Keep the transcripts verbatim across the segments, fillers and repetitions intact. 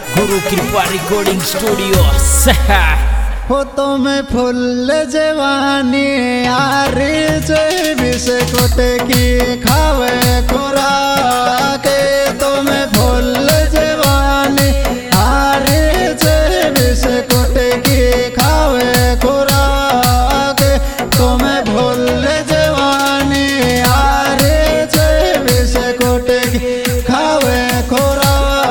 गुरु कृपा recording studio. हो तो मैं फुल जवानी यारे जे बिस्कुट की खावे खुराक तो मैं फुल जवानी यारे जे बिस्कुट की खावे खुराक तो मैं फुल जवानी यारे जे बिस्कुट की खावे खुराक।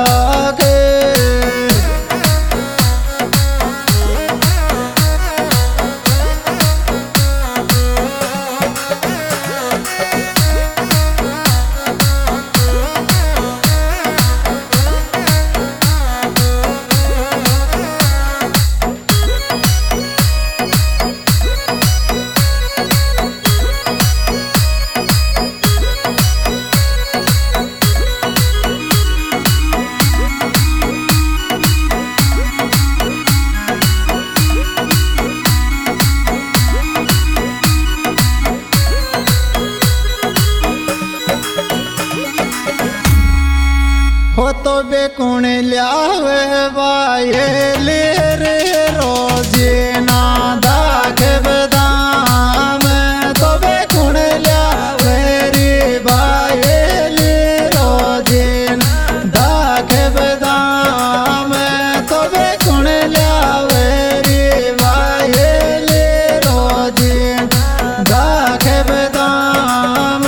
हो तो बेकुण ल्यावे बाये ले रे रोजे ना दाख बदाम तो बेकुण ल्यावे रे बाये ले रोजे ना दाख बदाम तो बेकुण ल्यावे रे बाये ले रोजे ना दाख बदाम।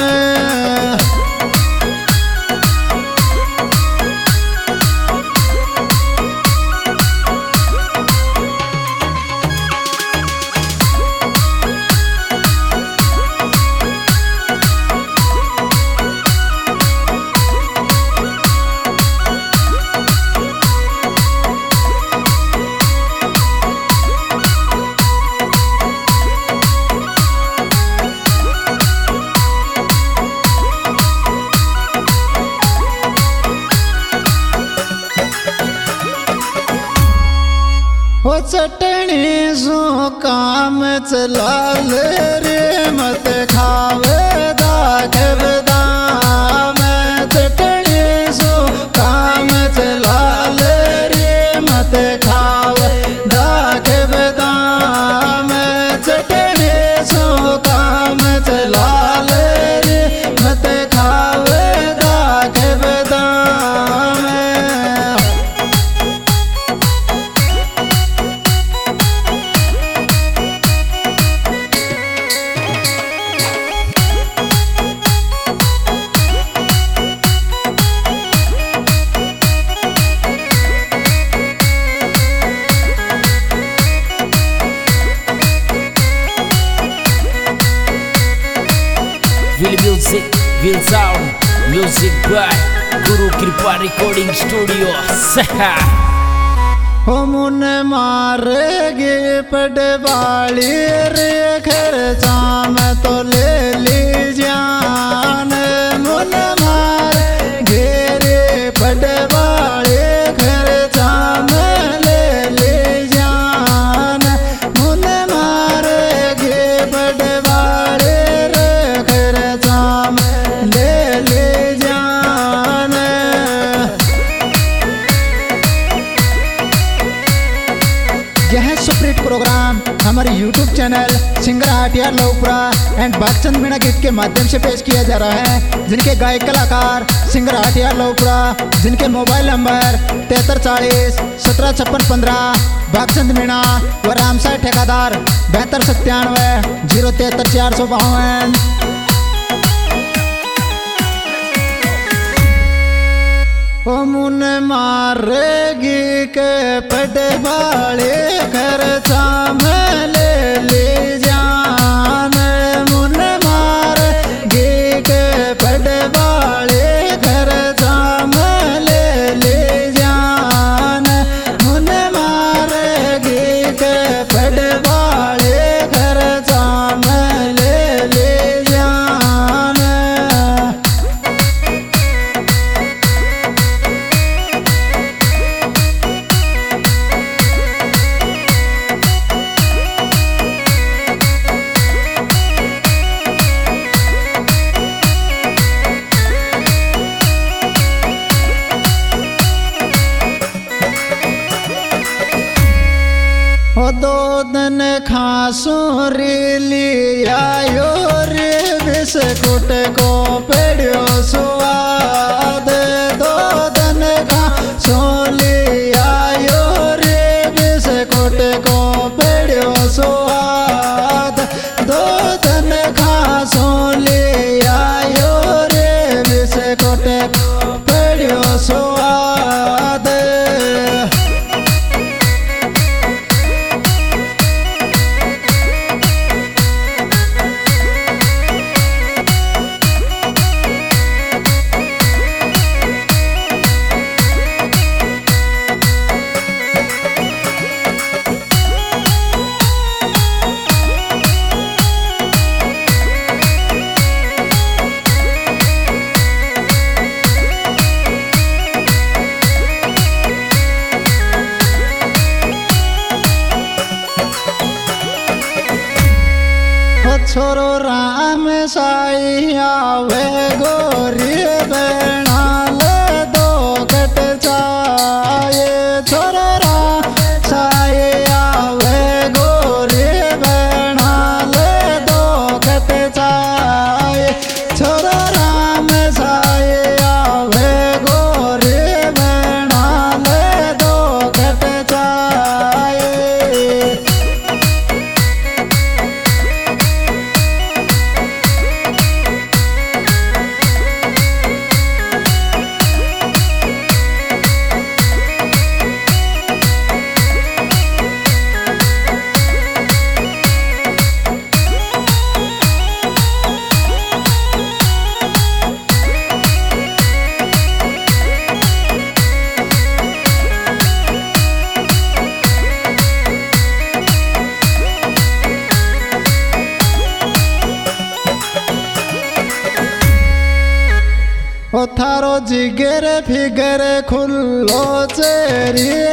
हो चटनी सो काम चला रे मत खावे दाख बदाम चटनी सो काम चला रे मत खावे दाख बदाम चटनी सो काम चला रे मत खावे दाख बदाम। Will music, will sound, music by गुरु कृपा रिकॉर्डिंग स्टूडियो। हो मुन मारेगी पटवाली रे खर्चा में तो ले ली जान मुन मारेगी रे पटवाली खर्चा में ले ली जान मुन मारेगी पटवाली रे खर्चा में ले ली जान। यह सुप्रीत प्रोग्राम हमारे YouTube channel singer Atiyar Lokpura and Bagchand Meena गीत के माध्यम से पेश किया जा रहा है, जिनके गायक कलाकार सिंगर आटियार लोकपुरा, जिनके मोबाइल नंबर तिहत्तर चालीस सत्रह छप्पन पंद्रह, बागचंद मीणा व रामसाई ठेकादार बहत्तर सत्तानवे जीरो तिहत्तर चार सौ बावन। ओ मुन मारेगी के पटवाले खर्चा में ले ले जान मुन मारेगी के पटवाले खर्चा में ले ले जान मुन मारेगी के पटवाले खर्चा में ले ले जान। दो दिन खासो रे लियायो रे बिस्कुट को पेड़ो स्वाद दो दिन खासो लियायो रे बिस्कुट को पेड़ो स्वाद दो दिन खासो लियायो रे बिस्कुट को पेड़ो स्वाद छोरो राम साई आवे गोरी बना ले दो कट जाए छोरो राम साई आवे गोरी बना ले दो कट जाए छोरो राम साई आवे गोरी बना ले दो कट जाए ओ थारो जिगर फिगर खुल्लो चेरी